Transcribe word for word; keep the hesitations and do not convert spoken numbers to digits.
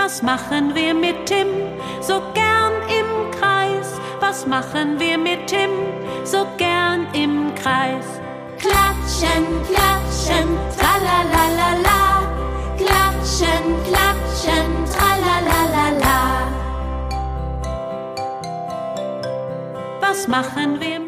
Was machen wir mit Tim so gern im Kreis? Was machen wir mit Tim so gern im Kreis? Klatschen, klatschen, tralalalala. Klatschen, klatschen, tralalalala. Was machen wir